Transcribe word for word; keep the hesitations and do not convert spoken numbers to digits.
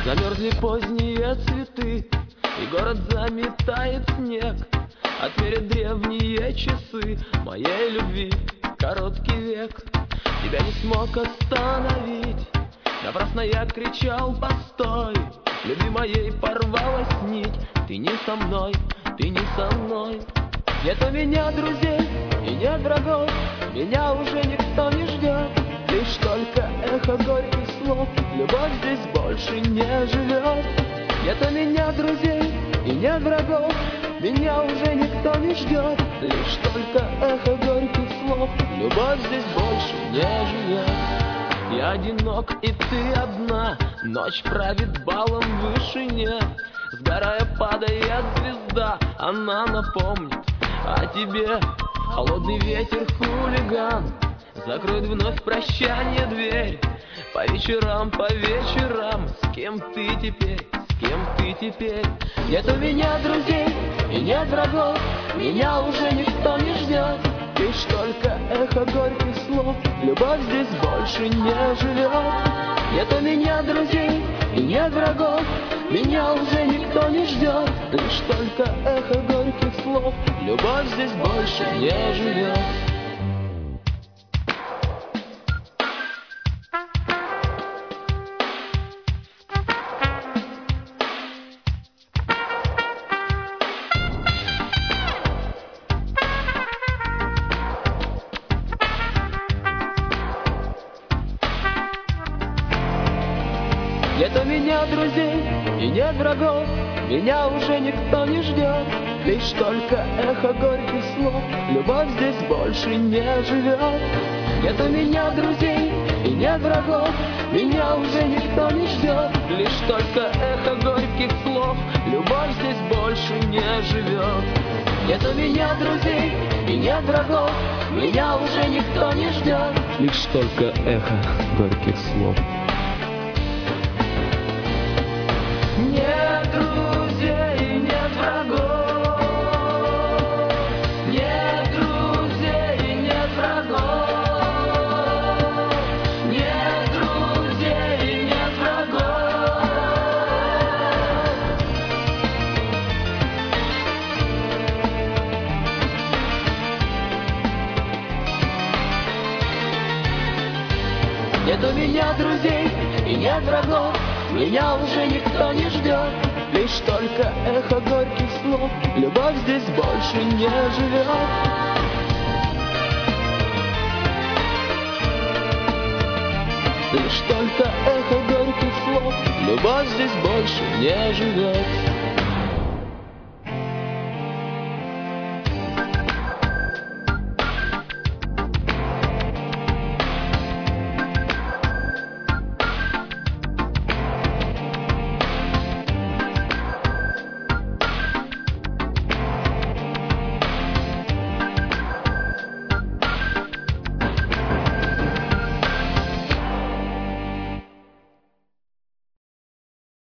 Замерзли поздние цветы, и город заметает снег. Отмерят древние часы моей любви короткий век. Тебя не смог остановить, напрасно я кричал постой. Любви моей порвалась нить, ты не со мной, ты не со мной. Нет у меня друзей и нет врагов, меня уже никто не ждет. Лишь только эхо горьких слов, любовь здесь больше не живет. Нет у меня друзей и нет врагов, меня уже никто не ждет. Лишь только эхо горьких слов, любовь здесь больше не живет. Я одинок, и ты одна, ночь правит балом в вышине. Сгорая, падает звезда, она напомнит о тебе. Холодный ветер, хулиган, закроет вновь прощание дверь. По вечерам, по вечерам, с кем ты теперь, с кем ты теперь? Нет у меня друзей и нет врагов, меня уже никто не ждет. Лишь только эхо горьких слов, любовь здесь больше не живет. Нет у меня друзей и нет врагов, меня уже никто не ждет. Лишь только эхо горьких слов, любовь здесь больше не живет. Нет у меня друзей и нет врагов, меня уже никто не ждет. Лишь только эхо горьких слов, любовь здесь больше не живет. Нет у меня друзей и нет врагов, меня уже никто не ждет. Лишь только эхо горьких слов, любовь здесь больше не живет. Нет у меня друзей и нет врагов, меня уже никто не ждет. Лишь только эхо горьких слов. Нет друзей, нет врагов, нет друзей, нет врагов, нет друзей, нет врагов. Нет у меня друзей и нет врагов, меня уже никто не ждет. Лишь только эхо горьких слов, любовь здесь больше не живет. Лишь только эхо горьких слов, любовь здесь больше не живет.